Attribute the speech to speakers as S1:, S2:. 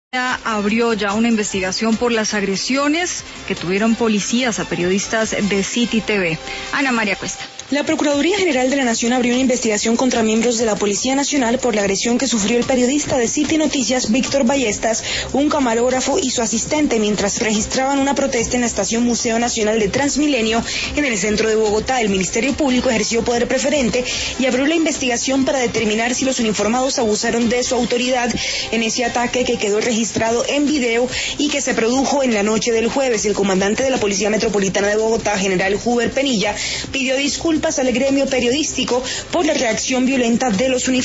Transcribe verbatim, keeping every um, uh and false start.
S1: Abrió ya una investigación por las agresiones que tuvieron policías a periodistas de City T V. Ana María Cuesta.
S2: La Procuraduría General de la Nación abrió una investigación contra miembros de la Policía Nacional por la agresión que sufrió el periodista de City Noticias, Víctor Ballestas, un camarógrafo y su asistente mientras registraban una protesta en la estación Museo Nacional de Transmilenio en el centro de Bogotá. El Ministerio Público ejerció poder preferente y abrió la investigación para determinar si los uniformados abusaron de su autoridad en ese ataque que quedó registrado en video y que se produjo en la noche del jueves. El comandante de la Policía Metropolitana de Bogotá, general Huber Penilla, pidió disculpas al gremio periodístico por la reacción violenta de los uniformados.